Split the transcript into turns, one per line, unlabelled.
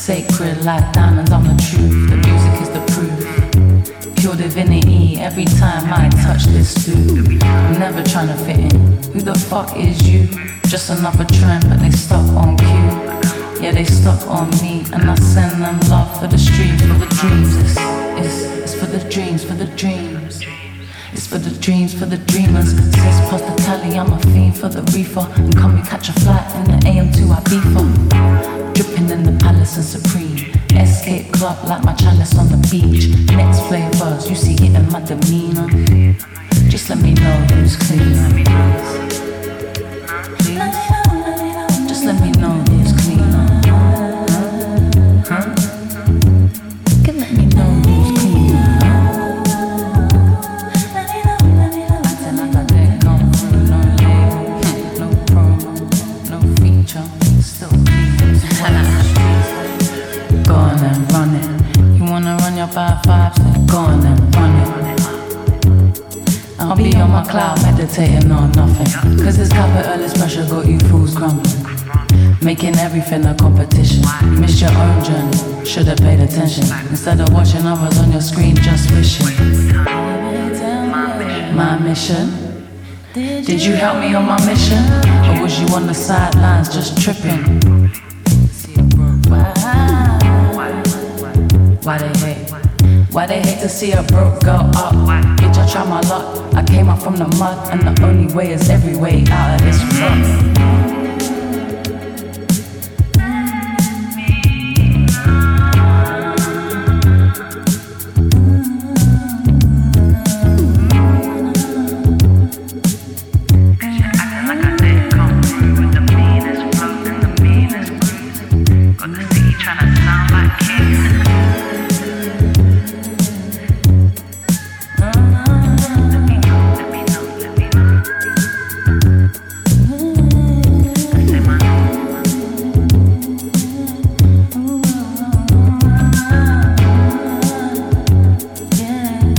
sacred like diamonds, I'm the truth. The music is the proof. Pure divinity every time I touch this dude. I'm never trying to fit in. Who the fuck is you? Just another trend, but they stuck on cue. Yeah, they stuck on me, and I send them love for the streets, for the dreams. It's for the dreams, for the dreams. It's for the dreams, for the dreamers. Says plus the tally, I'm a fiend for the reefer. And come we catch a flight in the AM to Ibiza. Dripping in the palace and supreme. Escape club like my chalice on the beach. Next flavors, you see it in my demeanor. Just let me know who's cleaner, please. Just let me know who's cleaner. Huh? Can let me know who's cleaner. I tell I got that come through, no label, no promo, no feature, still clean. Go on and run it. You wanna run your 5-5s? Then go on and run it. I'll be on my cloud meditating on nothing. Cause this capitalist pressure got you fools crumbling. Making everything a competition. You missed your own journey, should've paid attention. Instead of watching others on your screen just wishing. My mission? Did you help me on my mission? Or was you on the sidelines just tripping? Why they hate? Why they hate to see a broke girl up? Bitch, I try my luck. I came up from the mud, and the only way is every way out of this rut.
Got the